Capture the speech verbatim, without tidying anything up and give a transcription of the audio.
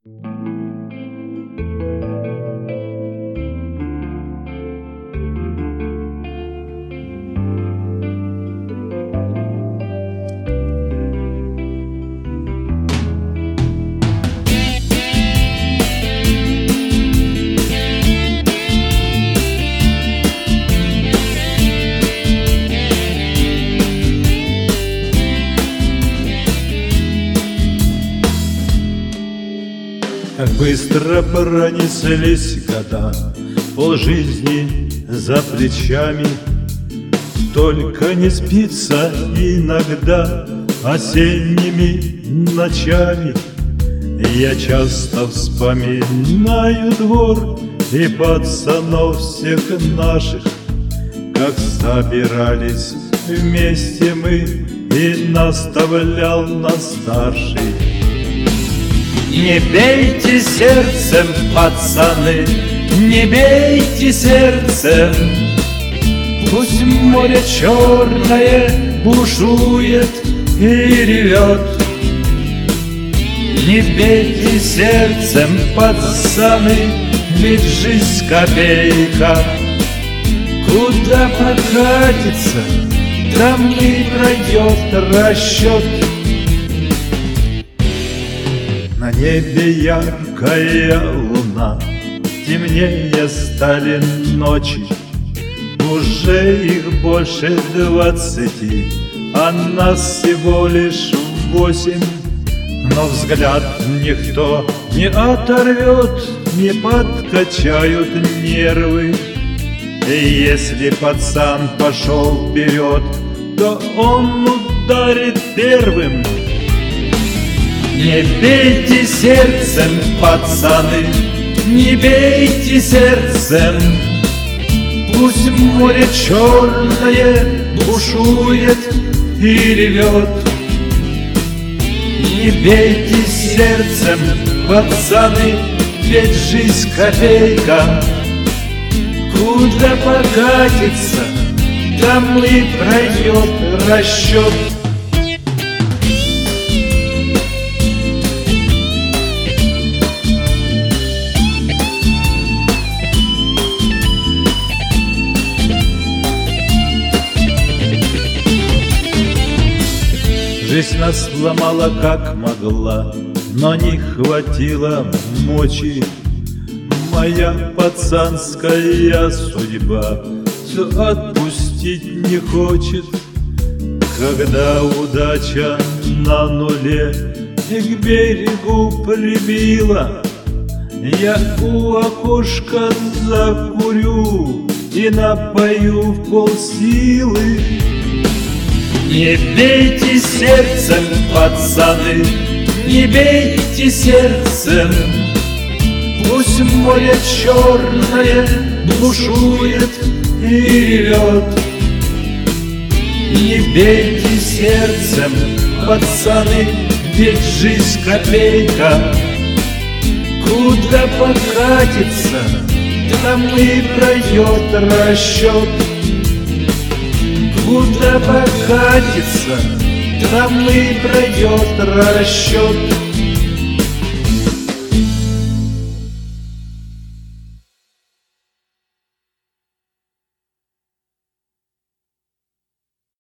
Как быстро пронеслись года, полжизни за плечами. Только не спится иногда осенними ночами. Я часто вспоминаю двор и пацанов всех наших, как собирались вместе мы и наставлял нас старший. Не бейте сердцем, пацаны, не бейте сердцем. Пусть море черное бушует и ревет. Не бейте сердцем, пацаны, ведь жизнь копейка. Куда покатится, там и пройдет расчет. На небе яркая луна, темнее стали ночи. Уже их больше двадцати, а нас всего лишь восемь. Но взгляд никто не оторвет, не подкачают нервы. И если пацан пошел вперед, то он ударит первым. Не бейте сердцем, пацаны, не бейте сердцем. Пусть море черное бушует и ревет. Не бейте сердцем, пацаны, ведь жизнь копейка. Куда покатится, там и пройдет расчет. Жизнь нас сломала как могла, но не хватило мочи. Моя пацанская судьба все отпустить не хочет. Когда удача на нуле и к берегу прибила, я у окошка закурю и напою в полсилы. Не бейте сердцем, пацаны, не бейте сердцем. Пусть море черное бушует и ревет. Не бейте сердцем, пацаны, ведь жизнь копейка. Куда покатится, там и пройдет расчет. Куда покатится, там и пройдет расчет.